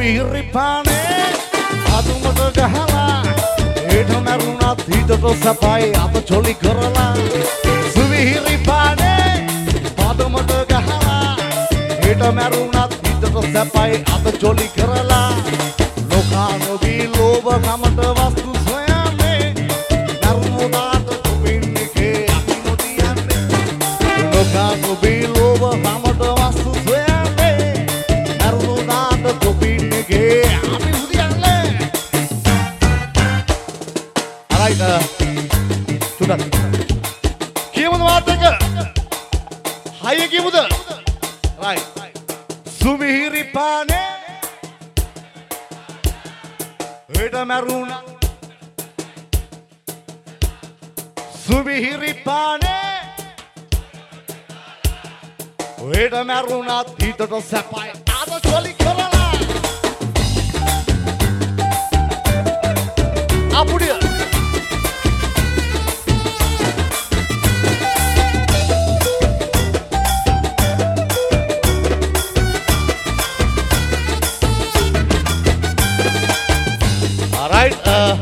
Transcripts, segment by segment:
සුවිහිරි පානේ අදුමට ගහලා හෙට මරුණත් හිතට සපයි අත චොලි කරලා සුවිහිරි පානේ අදුමට ගහලා හෙට මරුණත් හිතට සපයි අත චොලි කරලා ලෝකානෝදී ලෝභ කමට වස්තු සොයන්නේ නරුණාට තුපින්නකේ අපි නොතියන්නේ ලෝකානෝදී ලෝභ කමට වස්තු සොයන්නේ නරුණාට තුපින්නකේ අපි උදියන්නේ alright සුදත් කියමුද වාත් එක හය කියමුද right සුවිහිරි පානේ හෙට මරුණා සුවිහිරි පානේ හෙට මරුණත් හිතට සැපයි අද චොලි කරලා අපුඩිය alright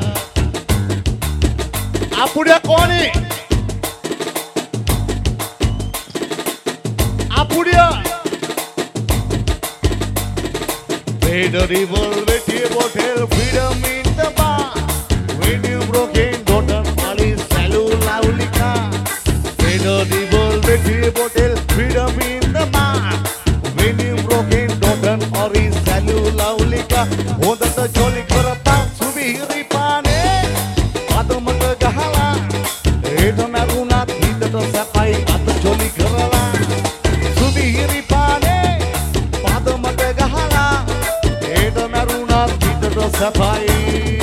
අපුඩිය කොනේ අපුඩිය Red river with your hotel freedom in the bar when you broke in Dotan Ali Salulaulika Red river with your hotel freedom in the bar when you broke in Dotan Ali Salulaulika Odata jolly karata Subihiri pane adamata gahala eta marunat hitata sapai at jolly karala Subihiri pane adamata gahala eta marunat hitata sapai